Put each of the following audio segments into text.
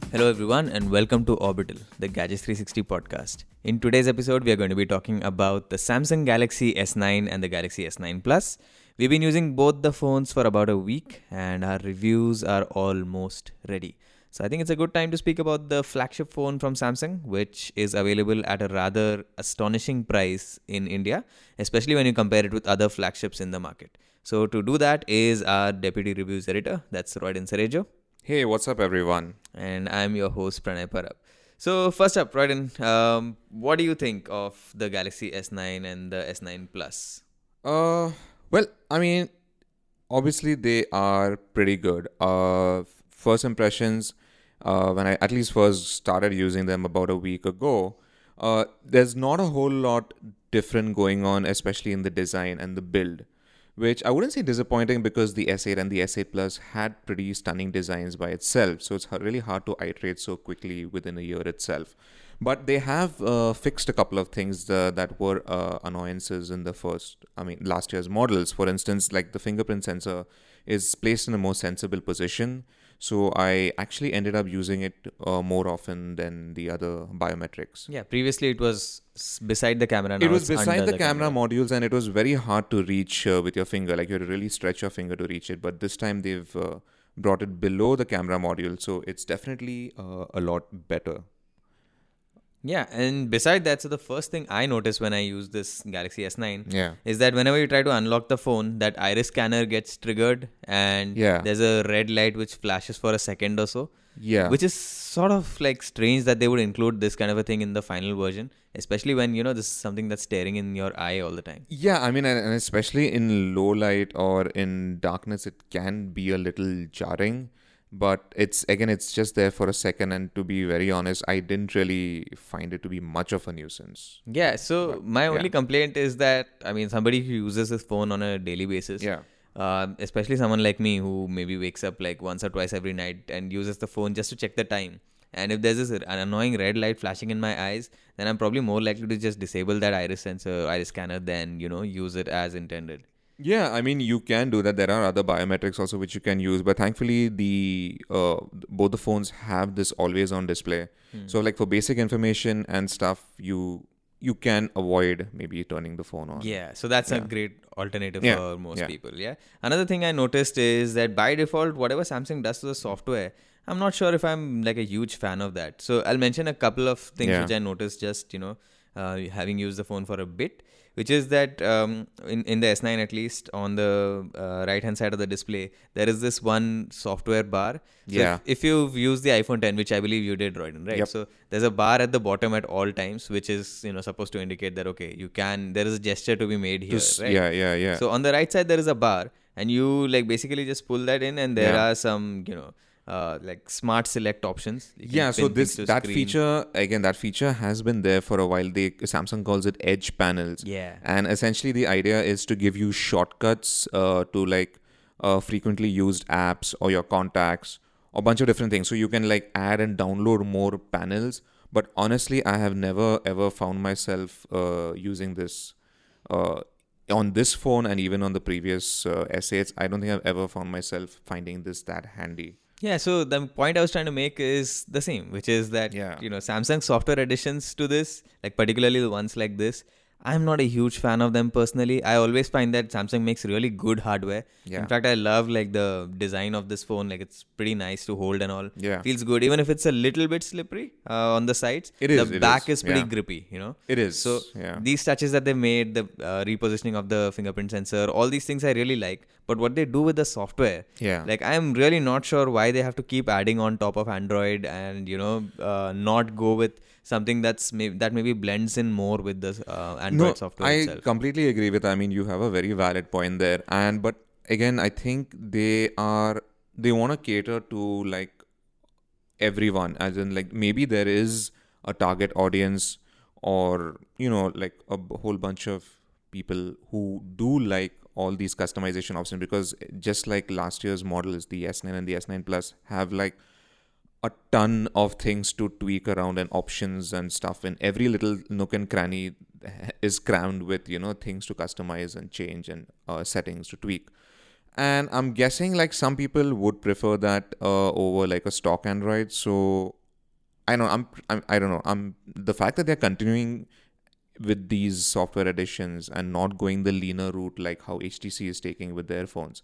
Hello, everyone, and welcome to Orbital, the Gadgets 360 podcast. In today's episode, we are going to be talking about the Samsung Galaxy S9 and the Galaxy S9 Plus. We've been using both the phones for about a week, and our reviews are almost ready. So, I think it's a good time to speak about the flagship phone from Samsung, which is available at a rather astonishing price in India, especially when you compare it with other flagships in the market. So, to do that is our deputy reviews editor, that's Roydon Cerejo. Hey, what's up, everyone? And I'm your host, Pranay Parab. So, first up, Roydon, what do you think of the Galaxy S9 and the S9 Plus? Well, I mean, obviously they are pretty good. First impressions, when I at least first started using them about a week ago, there's not a whole lot different going on, especially in the design and the build, which I wouldn't say disappointing because the S8 and the S8 Plus had pretty stunning designs by itself. So it's really hard to iterate so quickly within a year itself. But they have fixed a couple of things that were annoyances in last year's models. For instance, like the fingerprint sensor is placed in a more sensible position. So I actually ended up using it more often than the other biometrics. Yeah, previously it was beside the camera. Now It was it's beside under the camera modules, and it was very hard to reach with your finger. Like you had to really stretch your finger to reach it. But this time they've brought it below the camera module, so it's definitely a lot better. Yeah, and beside that, so the first thing I noticed when I use this Galaxy S9 Yeah. is that whenever you try to unlock the phone, that iris scanner gets triggered and Yeah. there's a red light which flashes for a second or so. Yeah. Which is sort of like strange that they would include this kind of a thing in the final version, especially when, this is something that's staring in your eye all the time. Yeah, I mean, and especially in low light or in darkness, it can be a little jarring. But it's just there for a second. And to be very honest, I didn't really find it to be much of a nuisance. Yeah, so But, my only yeah. complaint is that, somebody who uses his phone on a daily basis, Yeah. especially someone like me who maybe wakes up like once or twice every night and uses the phone just to check the time. And if there's an annoying red light flashing in my eyes, then I'm probably more likely to just disable that iris scanner than, use it as intended. Yeah, I mean, you can do that. There are other biometrics also which you can use, but thankfully the both the phones have this always on display. So like for basic information and stuff, you can avoid maybe turning the phone on. Yeah, so that's a Yeah. great alternative Yeah, for most yeah. people. Yeah. Another thing I noticed is that by default, whatever Samsung does to the software, I'm not sure if I'm like a huge fan of that. So I'll mention a couple of things Yeah. which I noticed just, having used the phone for a bit, which is that in the S9 at least, on the right hand side of the display, there is this one software bar. So Yeah. if you've used the iPhone 10, which I believe you did, Roydon, right? Yep. So there's a bar at the bottom at all times, which is, supposed to indicate that, okay, there is a gesture to be made here, right? Yeah. So on the right side, there is a bar, and you like basically just pull that in, and there Yeah. are some, like smart select options. You can Yeah, so pin things to that screen. feature has been there for a while. Samsung calls it edge panels. Yeah. And essentially the idea is to give you shortcuts to like frequently used apps or your contacts or a bunch of different things. So you can like add and download more panels. But honestly, I have never ever found myself using this on this phone, and even on the previous S8s. I don't think I've ever found myself finding this that handy. Yeah, so the point I was trying to make is the same, which is that, Yeah. Samsung software additions to this, like particularly the ones like this, I'm not a huge fan of them personally. I always find that Samsung makes really good hardware. Yeah. In fact, I love like the design of this phone. Like it's pretty nice to hold and all. Yeah. Feels good, even if it's a little bit slippery on the sides. It is, The it back is, is pretty yeah. grippy, It is. So yeah. these touches that they made, the repositioning of the fingerprint sensor, all these things I really like. But what they do with the software, Yeah. like I'm really not sure why they have to keep adding on top of Android and not go with something that maybe blends in more with the Android software I itself. completely agree with. I mean, you have a very valid point there, but again, I think they want to cater to like everyone, as in like maybe there is a target audience, or like a whole bunch of people who do like all these customization options, because just like last year's models, the S9 and the S9 Plus have like a ton of things to tweak around and options and stuff, and every little nook and cranny is crammed with things to customize and change and settings to tweak. And I'm guessing like some people would prefer that over like a stock Android. So I know I don't know. The fact that they're continuing with these software additions and not going the leaner route like how HTC is taking with their phones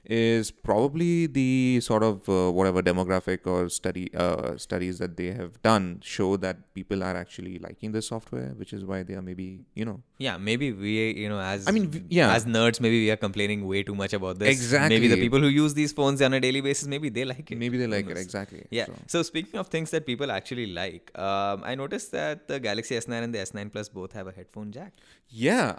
is probably the sort of whatever demographic or studies that they have done show that people are actually liking the software, which is why they are maybe Yeah, maybe we, as yeah, as nerds, maybe we are complaining way too much about this. Exactly. Maybe the people who use these phones on a daily basis, maybe they like it. maybe they Who like it knows? exactly. Yeah. So- So speaking of things that people actually like, I noticed that the Galaxy S9 and the S9 Plus both have a headphone jack. Yeah,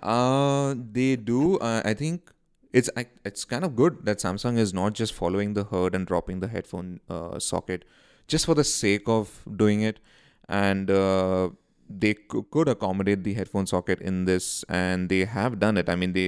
they do. I think it's kind of good that Samsung is not just following the herd and dropping the headphone socket just for the sake of doing it, and they could accommodate the headphone socket in this, and they have done it. I mean,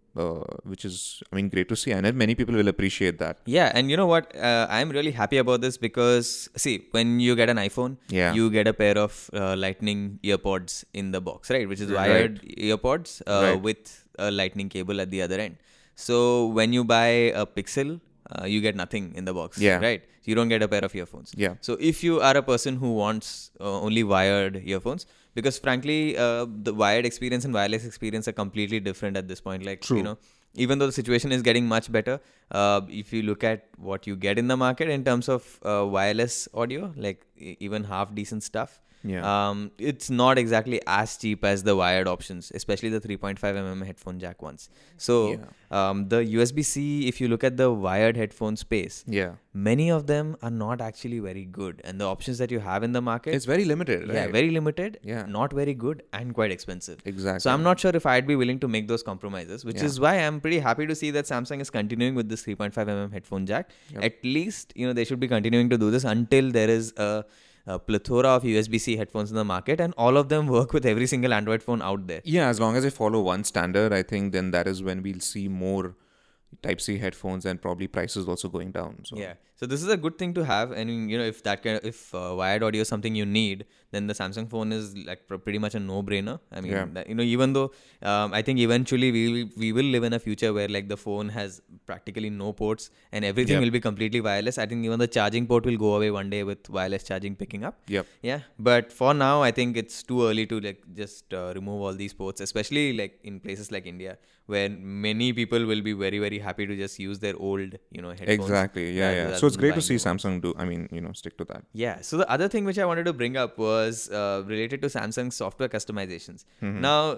which is great to see, and many people will appreciate that. Yeah, and you know what? I'm really happy about this because, see, when you get an iPhone, Yeah. you get a pair of Lightning earpods in the box, right? Which is Right. wired earpods Right. with a Lightning cable at the other end. So when you buy a Pixel, you get nothing in the box, Yeah. right? You don't get a pair of earphones. Yeah. So if you are a person who wants only wired earphones, because frankly, the wired experience and wireless experience are completely different at this point. Like, True. even though the situation is getting much better, if you look at what you get in the market in terms of wireless audio, like even half decent stuff, Yeah. it's not exactly as cheap as the wired options, especially the 3.5 headphone jack ones. So the USB-C, if you look at the wired headphone space, Yeah. many of them are not actually very good, and the options that you have in the market, It's very limited, right? yeah, very limited, Yeah. not very good, and quite expensive. Exactly. So I'm not sure if I'd be willing to make those compromises, which Yeah. is why I'm pretty happy to see that Samsung is continuing with this 3.5 headphone jack. Yep. At least, they should be continuing to do this until there is a plethora of USB-C headphones in the market, and all of them work with every single Android phone out there. Yeah, as long as they follow one standard, I think then that is when we'll see more Type-C headphones and probably prices also going down. So Yeah. So this is a good thing to have. And if wired audio is something you need, then the Samsung phone is like pretty much a no-brainer. I mean, Yeah. even though I think eventually we will live in a future where like the phone has practically no ports and everything Yep. will be completely wireless. I think even the charging port will go away one day with wireless charging picking up. Yep. Yeah. But for now, I think it's too early to like just remove all these ports, especially like in places like India, where many people will be very, very happy to just use their old, headphones. Exactly. Yeah, rather yeah. than So it's great to buying see new ones. Samsung do, stick to that. Yeah. So the other thing which I wanted to bring up was related to Samsung's software customizations. Mm-hmm. Now,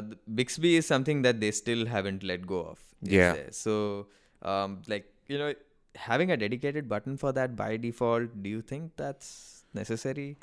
Bixby is something that they still haven't let go of. Yeah. So, having a dedicated button for that by default, do you think that's necessary?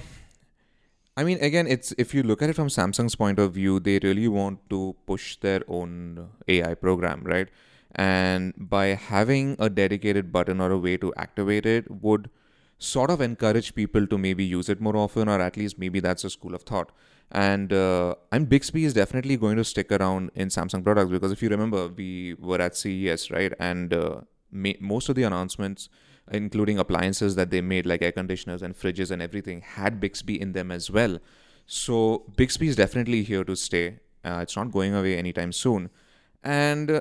Again, it's if you look at it from Samsung's point of view, they really want to push their own AI program, right? And by having a dedicated button or a way to activate it would sort of encourage people to maybe use it more often, or at least maybe that's a school of thought. And Bixby is definitely going to stick around in Samsung products because if you remember, we were at CES, right? And most of the announcements, including appliances that they made like air conditioners and fridges and everything, had Bixby in them as well. So Bixby is definitely here to stay. It's not going away anytime soon. And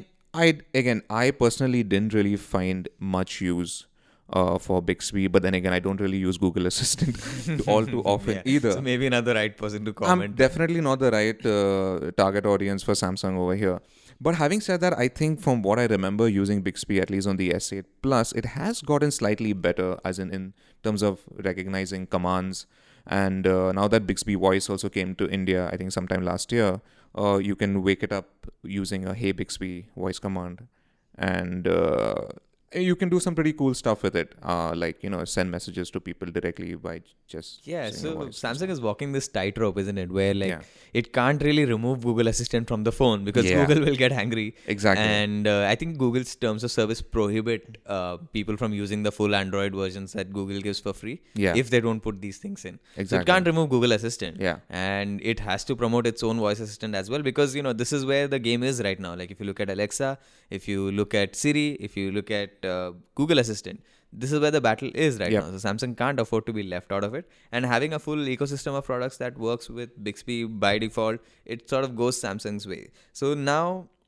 I personally didn't really find much use for Bixby, but then again, I don't really use Google Assistant all too often Yeah. either. So maybe not the right person to I'm comment. definitely not the right target audience for Samsung over here. But having said that, I think from what I remember using Bixby, at least on the S8 Plus, it has gotten slightly better as in terms of recognizing commands. And now that Bixby Voice also came to India, I think sometime last year, you can wake it up using a Hey Bixby voice command. And you can do some pretty cool stuff with it, send messages to people directly by just Yeah, saying a so voice. Samsung is walking this tightrope, isn't it? Where like Yeah. it can't really remove Google Assistant from the phone because Yeah. Google will get angry. Exactly. And I think Google's terms of service prohibit people from using the full Android versions that Google gives for free Yeah. if they don't put these things in. So it Exactly. can't remove Google Assistant. Yeah. And it has to promote its own voice assistant as well because, this is where the game is right now. Like if you look at Alexa, if you look at Siri, if you look at Google Assistant, this is where the battle is right Yep. now. So Samsung can't afford to be left out of it. And having a full ecosystem of products that works with Bixby by default, it sort of goes Samsung's way. So now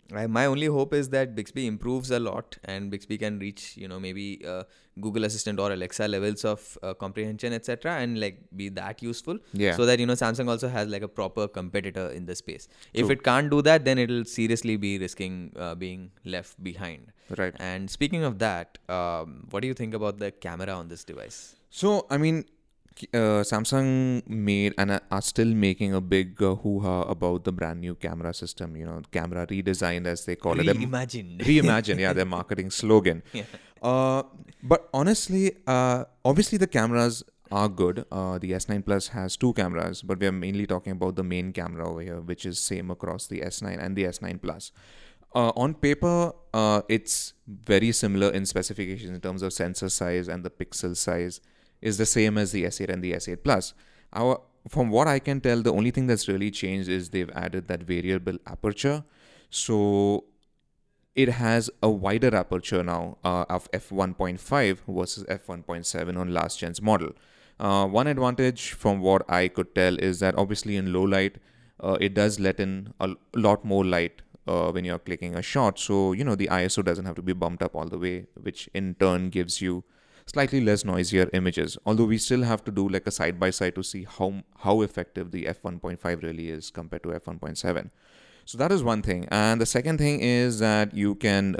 My only hope is that Bixby improves a lot and Bixby can reach, maybe Google Assistant or Alexa levels of comprehension, etc., and like be that useful. Yeah. So that Samsung also has like a proper competitor in the space. If True. it can't do that, then it'll seriously be risking being left behind. Right. And speaking of that, what do you think about the camera on this device? So, I mean, Samsung made and are still making a big hoo-ha about the brand new camera system, camera redesigned as they call it. Reimagine. Reimagine, yeah, their marketing slogan. Yeah. But honestly, obviously the cameras are good. The S9 Plus has 2 cameras, but we are mainly talking about the main camera over here, which is same across the S9 and the S9 Plus. On paper, it's very similar in specifications in terms of sensor size, and the pixel size is the same as the S8 and the S8 Plus. From what I can tell, the only thing that's really changed is they've added that variable aperture. So it has a wider aperture now of f1.5 versus f1.7 on last gen's model. One advantage from what I could tell is that obviously in low light, it does let in a lot more light when you're clicking a shot. So, the ISO doesn't have to be bumped up all the way, which in turn gives you slightly less noisier images. Although we still have to do like a side-by-side to see how effective the f1.5 really is compared to f1.7. So that is one thing. And the second thing is that you can,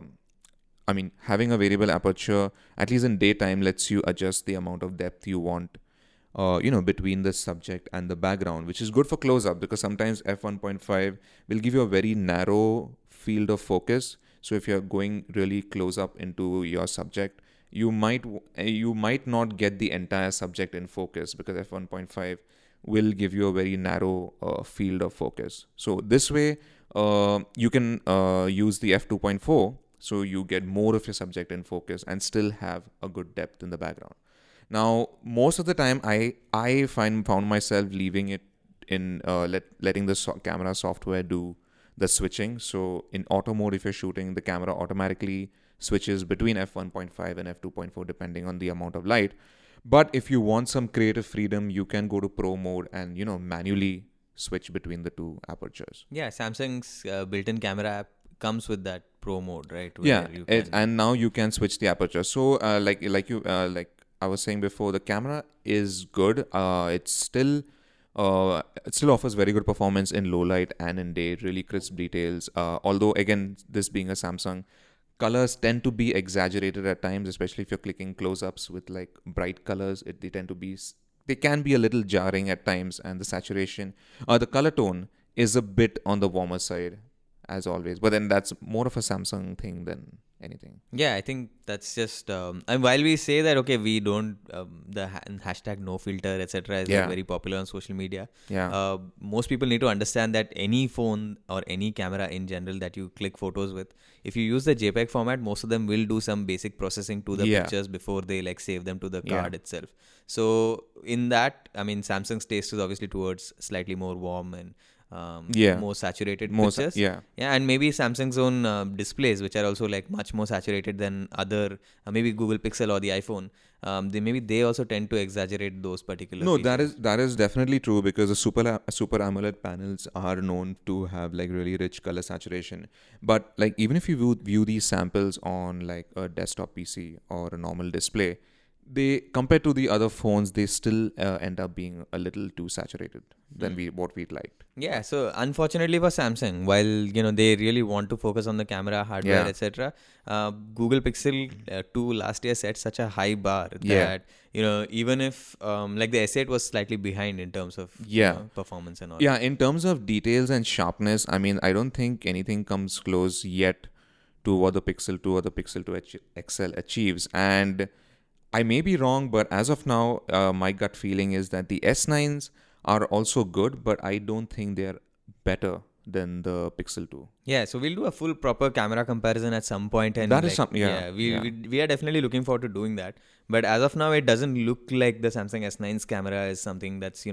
having a variable aperture, at least in daytime, lets you adjust the amount of depth you want, between the subject and the background, which is good for close-up because sometimes f1.5 will give you a very narrow field of focus. So if you're going really close up into your subject, you might not get the entire subject in focus because f1.5 will give you a very narrow field of focus. So this way, you can use the f2.4, so you get more of your subject in focus and still have a good depth in the background. Now, most of the time, I found myself leaving it in letting the camera software do the switching. So in auto mode, if you're shooting, the camera automatically switches between f1.5 and f2.4 depending on the amount of light. But if you want some creative freedom, you can go to pro mode and manually switch between the two apertures. Yeah, Samsung's built-in camera app comes with that pro mode, right? Yeah, and now you can switch the aperture. So like I was saying before, the camera is good. It still offers very good performance in low light and in day, really crisp details. Although again, this being a Samsung, colors tend to be exaggerated at times, especially if you're clicking close-ups with like bright colors. They can be a little jarring at times, and the saturation, the color tone is a bit on the warmer side, as always. But then that's more of a Samsung thing than anything. Yeah, I think that's just and while we say that, okay, we don't hashtag no filter, etc. is like very popular on social media. Yeah. Most people need to understand that any phone or any camera in general that you click photos with, if you use the JPEG format, most of them will do some basic processing to the pictures before they like save them to the card itself. So in that, I mean, Samsung's taste is obviously towards slightly more warm and more saturated pictures. And maybe Samsung's own displays, which are also like much more saturated than other, maybe Google Pixel or the iPhone. They also tend to exaggerate those particular features. that is definitely true because the super AMOLED panels are known to have like really rich color saturation. But like even if you view these samples on like a desktop PC or a normal display, they, compared to the other phones, they still end up being a little too saturated than what we'd liked. Yeah, so unfortunately for Samsung, while they really want to focus on the camera, hardware, etc., Google Pixel 2 last year set such a high bar that even if like the S8 was slightly behind in terms of performance and all. Yeah, in terms of details and sharpness, I mean, I don't think anything comes close yet to what the Pixel 2 or the Pixel 2 XL achieves. And I may be wrong, but as of now, my gut feeling is that the S9s are also good, but I don't think they're better than the Pixel 2. Yeah, so we'll do a full proper camera comparison at some point. And that is something, we are definitely looking forward to doing that. But as of now, it doesn't look like the Samsung S9's camera is something that's,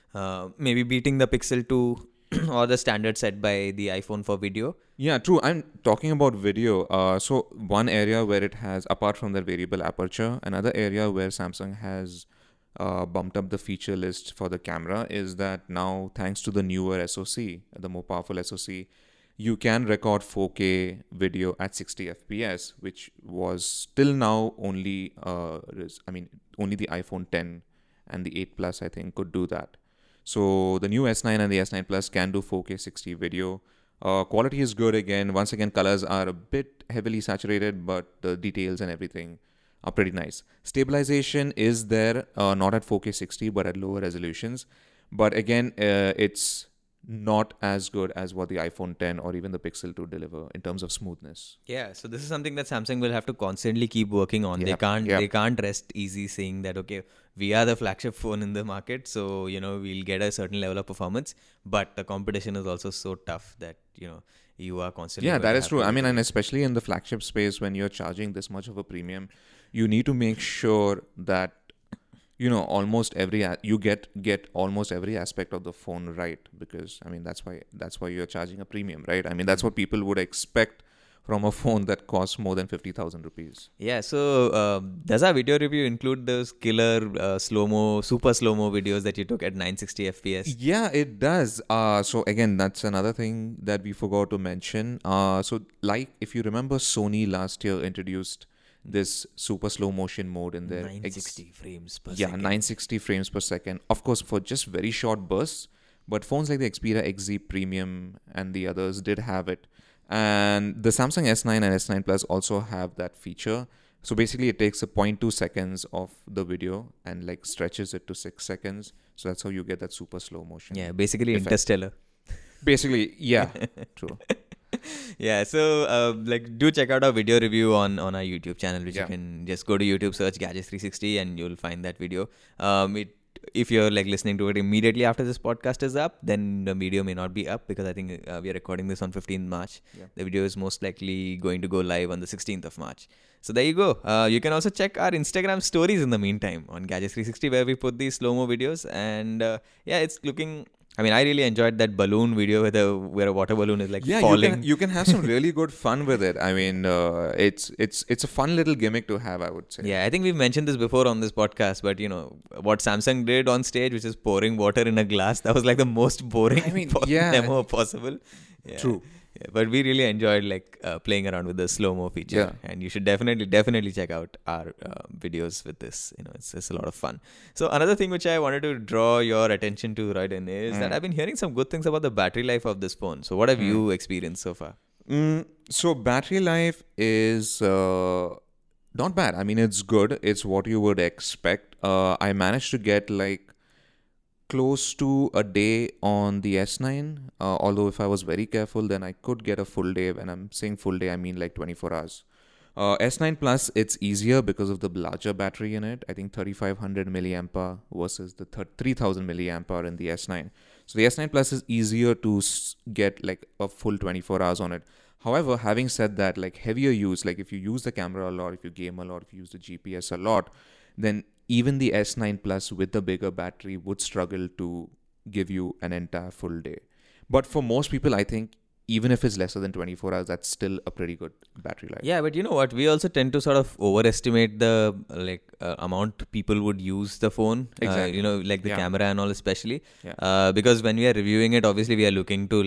maybe beating the Pixel 2 or the standard set by the iPhone for video. Yeah, true. I'm talking about video. So one area where it has, apart from the variable aperture, another area where Samsung has bumped up the feature list for the camera is that now, thanks to the newer SoC, the more powerful SoC, you can record 4K video at 60 FPS, which was till now only, only the iPhone 10 and the 8 Plus, I think, could do that. So the new S9 and the S9 Plus can do 4K 60 video. Quality is good again. Once again, colors are a bit heavily saturated, but the details and everything are pretty nice. Stabilization is there, not at 4K 60, but at lower resolutions. But again, it's not as good as what the iPhone 10 or even the Pixel 2 deliver in terms of smoothness. Yeah, so this is something that Samsung will have to constantly keep working on. Yep, They can't rest easy saying that, okay, we are the flagship phone in the market, so we'll get a certain level of performance, but the competition is also so tough that you are constantly That is have true. to I mean, do and it. especially in the flagship space, when you're charging this much of a premium, you need to make sure that almost you get almost every aspect of the phone right, because I mean that's why you're charging a premium, right? I mean that's what people would expect from a phone that costs more than 50,000 rupees. Yeah, so does our video review include those killer super slow-mo videos that you took at 960 FPS? Yeah, it does. So again, that's another thing that we forgot to mention. So like if you remember, Sony last year introduced this super slow motion mode in there. 960 frames per Yeah, second. 960 frames per second. Of course, for just very short bursts. But phones like the Xperia XZ Premium and the others did have it. And the Samsung S9 and S9 Plus also have that feature. So basically, it takes a 0.2 seconds of the video and like stretches it to 6 seconds. So that's how you get that super slow motion. Yeah, basically effect. Interstellar. Basically, yeah, true. Yeah, so do check out our video review on our YouTube channel, which Yeah. you can just go to YouTube, search Gadgets 360, and you'll find that video. If you're listening to it immediately after this podcast is up, then the video may not be up, because I think we are recording this on 15th March. Yeah. The video is most likely going to go live on the 16th of March. So there you go. You can also check our Instagram stories in the meantime on Gadgets 360, where we put these slow-mo videos. And it's looking... I mean, I really enjoyed that balloon video where a water balloon is falling. You can have some really good fun with it. I mean, it's a fun little gimmick to have, I would say. Yeah, I think we've mentioned this before on this podcast, but what Samsung did on stage, which is pouring water in a glass, that was like the most boring demo possible. Yeah. True. Yeah, but we really enjoyed playing around with the slow-mo feature. Yeah. And you should definitely check out our videos with this. It's a lot of fun. So another thing which I wanted to draw your attention to, Raiden, is that I've been hearing some good things about the battery life of this phone. So what have you experienced so far? So battery life is not bad. I mean, it's good. It's what you would expect. I managed to get close to a day on the S9. Although if I was very careful, then I could get a full day. When I'm saying full day, I mean 24 hours. S9 Plus, it's easier because of the larger battery in it. I think 3500 milliampere versus the 3000 milliampere in the S9. So the S9 Plus is easier to get a full 24 hours on it. However, having said that, heavier use, if you use the camera a lot, if you game a lot, if you use the GPS a lot, then even the S9 Plus with the bigger battery would struggle to give you an entire full day. But for most people, I think even if it's lesser than 24 hours, that's still a pretty good battery life. Yeah, but you know what? We also tend to sort of overestimate the amount people would use the phone. Exactly. The camera and all especially. Yeah. Because when we are reviewing it, obviously we are looking to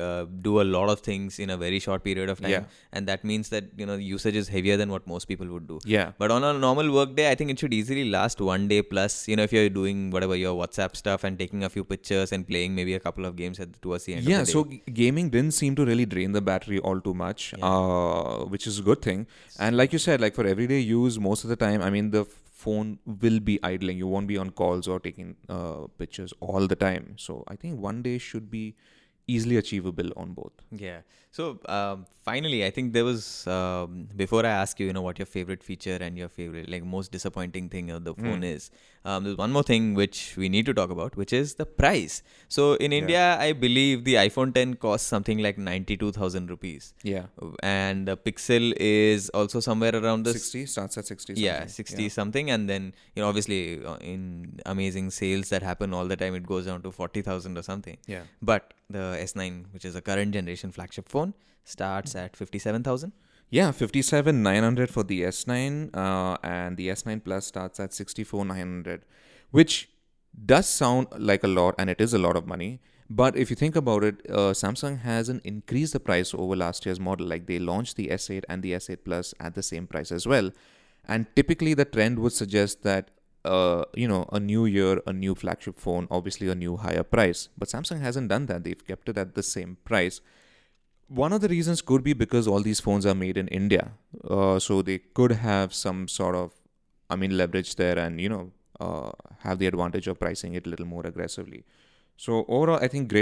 do a lot of things in a very short period of time. Yeah. And that means that, usage is heavier than what most people would do. Yeah. But on a normal work day, I think it should easily last 1 day plus. If you're doing whatever, your WhatsApp stuff and taking a few pictures and playing maybe a couple of games towards the end of the day. Yeah, so gaming didn't seem to really drain the battery all too much, which is a good thing. And like you said, for everyday use, most of the time, I mean, the phone will be idling. You won't be on calls or taking pictures all the time. So I think 1 day should be easily achievable on both. Yeah. So finally, I think there was, before I ask you, what your favorite feature and your favorite, most disappointing thing of the phone is, there's one more thing which we need to talk about, which is the price. So in India, I believe the iPhone 10 costs something like 92,000 rupees. Yeah. And the Pixel is also somewhere around the 60, starts at 60 something. Yeah, 60 something. And then, obviously in amazing sales that happen all the time, it goes down to 40,000 or something. Yeah. But the S9, which is a current generation flagship phone, starts at 57,000. Yeah, 57,900 for the S9, and the S9 Plus starts at 64,900, which does sound like a lot, and it is a lot of money. But if you think about it, Samsung hasn't increased the price over last year's model. Like they launched the S8 and the S8 Plus at the same price as well. And typically the trend would suggest that, a new year, a new flagship phone, obviously a new higher price. But Samsung hasn't done that. They've kept it at the same price. One of the reasons could be because all these phones are made in India. So they could have some sort of, leverage there and, have the advantage of pricing it a little more aggressively. So overall, I think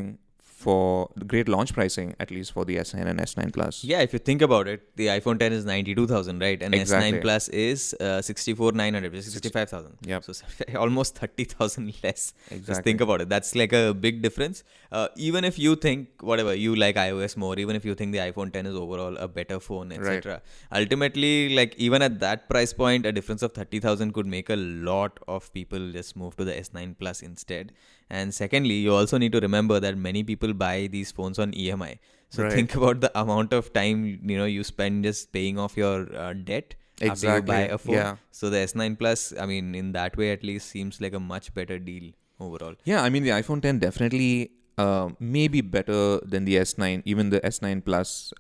great launch pricing, at least for the S9 and S9 Plus. Yeah, if you think about it, the iPhone 10 is 92,000, right? And Exactly. S9 Plus is 64,900, which is 65,000. Yep. So almost 30,000 less. Just Exactly. think about it. That's like a big difference. Even if you think, whatever, you like iOS more, even if you think the iPhone 10 is overall a better phone, etc. Ultimately, like even at that price point, a difference of 30,000 could make a lot of people just move to the S9 Plus instead. And secondly, you also need to remember that many people buy these phones on EMI. So Right. think about the amount of time you spend just paying off your debt after you Exactly. buy a phone. Yeah. So the S9 Plus, in that way at least, seems like a much better deal overall. Yeah, the iPhone 10 definitely may be better than the S9, even the S9 Plus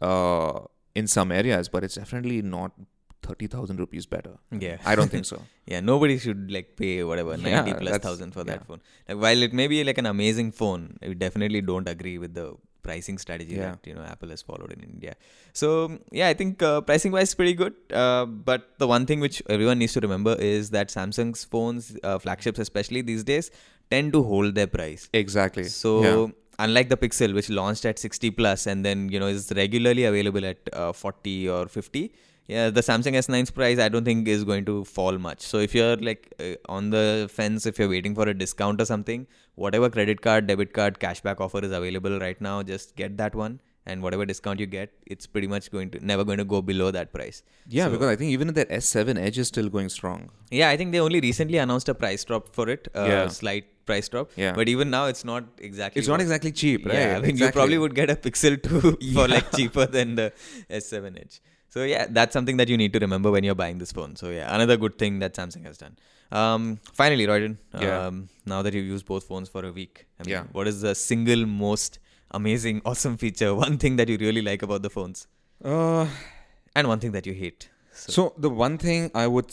in some areas, but it's definitely not 30,000 rupees better. Yeah. I don't think so. Yeah, nobody should pay whatever 90 Yeah, plus that's- thousand for that yeah. phone. While it may be like an amazing phone, we definitely don't agree with the pricing strategy Yeah. that Apple has followed in India. So yeah, I think pricing wise pretty good. But the one thing which everyone needs to remember is that Samsung's phones, flagships especially these days, tend to hold their price. Exactly. So yeah. unlike the Pixel, which launched at 60 plus and then is regularly available at 40 or 50. Yeah, the Samsung S9's price I don't think is going to fall much. So if you're on the fence, if you're waiting for a discount or something, whatever credit card, debit card, cashback offer is available right now, just get that one. And whatever discount you get, it's pretty much never going to go below that price. Yeah, So- because I think even that S7 Edge is still going strong. Yeah, I think they only recently announced a price drop for it, Yeah. slight price drop. Yeah. But even now, it's not exactly. It's not exactly cheap, right? Yeah, you Exactly. probably would get a Pixel 2 for cheaper than the S7 Edge. So yeah, that's something that you need to remember when you're buying this phone. So yeah, another good thing that Samsung has done. Finally, Royden, Yeah. now that you've used both phones for a week, Yeah. what is the single most amazing, awesome feature, one thing that you really like about the phones, Uh, and one thing that you hate? So the one thing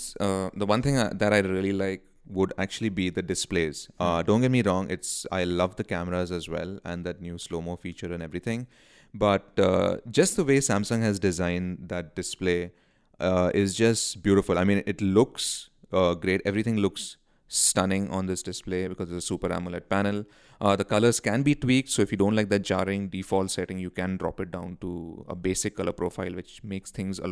that I really like would actually be the displays. Don't get me wrong, I love the cameras as well and that new slow-mo feature and everything. But just the way Samsung has designed that display is just beautiful. It looks great. Everything looks stunning on this display because it's a Super AMOLED panel. The colors can be tweaked, so if you don't like that jarring default setting, you can drop it down to a basic color profile, which makes things a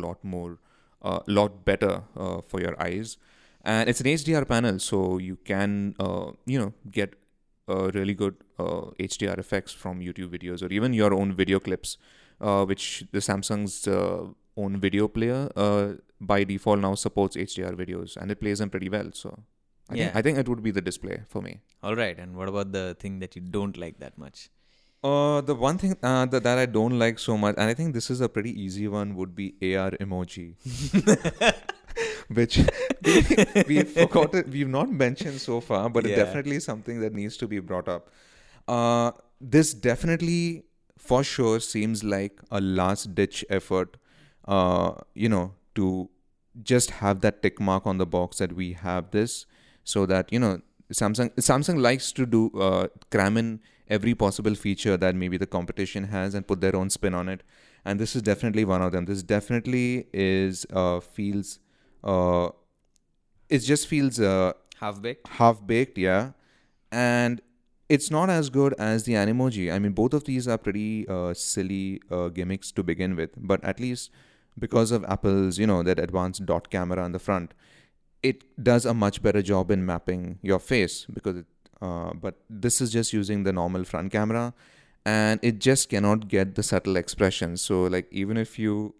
lot better for your eyes. And it's an HDR panel, so you can get really good HDR effects from YouTube videos or even your own video clips, which the Samsung's own video player by default now supports HDR videos, and it plays them pretty well. So I think it would be the display for me. All right, and what about the thing that you don't like that much? The one thing that I don't like so much, and I think this is a pretty easy one, would be AR emoji, which we've forgotten, we've not mentioned so far, but it's Yeah. definitely something that needs to be brought up. This definitely, for sure, seems like a last-ditch effort, to just have that tick mark on the box that we have this, so that Samsung likes to do cram in every possible feature that maybe the competition has and put their own spin on it, and this is definitely one of them. This definitely is feels it just feels Half-baked? half baked, yeah, and it's not as good as the Animoji. Both of these are pretty silly gimmicks to begin with, but at least because of Apple's that advanced dot camera on the front, it does a much better job in mapping your face because but this is just using the normal front camera, and it just cannot get the subtle expressions. So even if you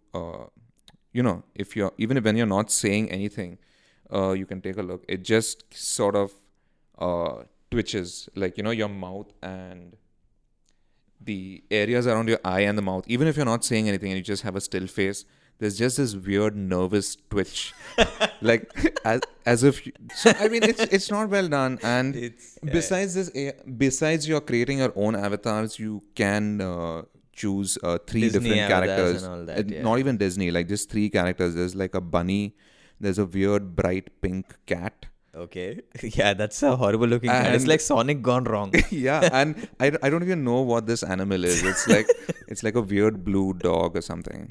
even when you're not saying anything, you can take a look. It just sort of twitches, your mouth and the areas around your eye and the mouth. Even if you're not saying anything and you just have a still face, there's just this weird nervous twitch, like as if. So I mean, it's not well done. And besides you're creating your own avatars, you can choose three Disney different avatars characters. and all that, yeah. Not even Disney, like just three characters. There's like a bunny. There's a weird bright pink cat. Okay. Yeah, that's a horrible looking cat. It's And- like Sonic gone wrong. Yeah, and I don't even know what this animal is. It's like a weird blue dog or something.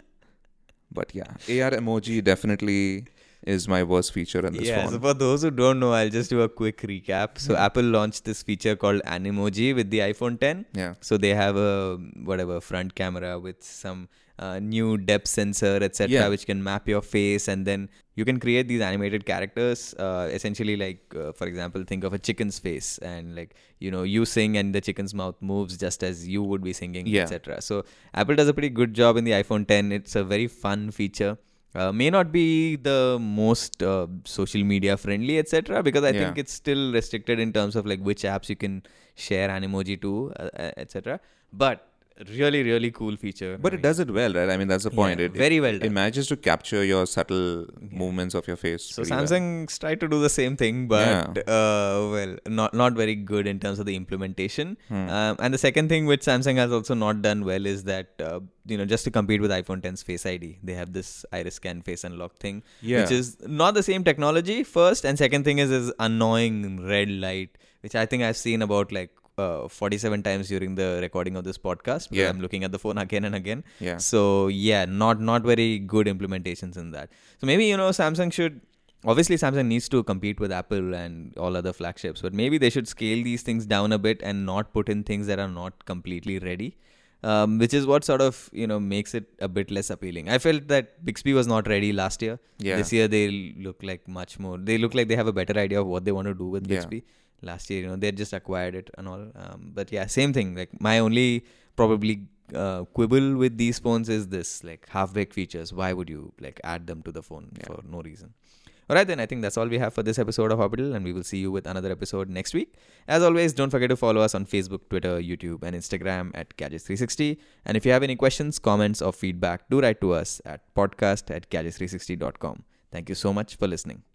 But yeah, AR emoji definitely is my worst feature in this Yeah, so phone. for those who don't know, I'll just do a quick recap. So Apple launched this feature called Animoji with the iPhone 10. Yeah. So they have a front camera with some new depth sensor, etc., Yeah. which can map your face, and then you can create these animated characters. Essentially, like for example, think of a chicken's face, and like you sing, and the chicken's mouth moves just as you would be singing, Yeah. etc. So Apple does a pretty good job in the iPhone 10. It's a very fun feature. May not be the most social media friendly, etc., because I think Yeah. it's still restricted in terms of like which apps you can share Animoji to, etc. But really, really cool feature. But it does it well, right? I mean, that's the point. Yeah, It very well done. It manages to capture your subtle movements of your face. So pretty well. Samsung's tried to do the same thing, but not very good in terms of the implementation. And the second thing which Samsung has also not done well is that just to compete with iPhone 10's Face ID, they have this iris scan face unlock thing, Yeah. which is not the same technology. First, and second thing is annoying red light, which I think I've seen about like 47 times during the recording of this podcast, because Yeah. I'm looking at the phone again and again. Yeah. So yeah, not very good implementations in that. So maybe Samsung should. Obviously, Samsung needs to compete with Apple and all other flagships, but maybe they should scale these things down a bit and not put in things that are not completely ready. Which is what sort of makes it a bit less appealing. I felt that Bixby was not ready last year. Yeah. This year they look like much more. They look like they have a better idea of what they want to do with Yeah. Bixby. Last year, they just acquired it and all. But yeah, same thing. Like my only probably quibble with these phones is this, like half-baked features. Why would you like add them to the phone for no reason? All right, then I think that's all we have for this episode of Orbital, and we will see you with another episode next week. As always, don't forget to follow us on Facebook, Twitter, YouTube, and Instagram at Gadgets360. And if you have any questions, comments, or feedback, do write to us at podcast@gadgets360.com. Thank you so much for listening.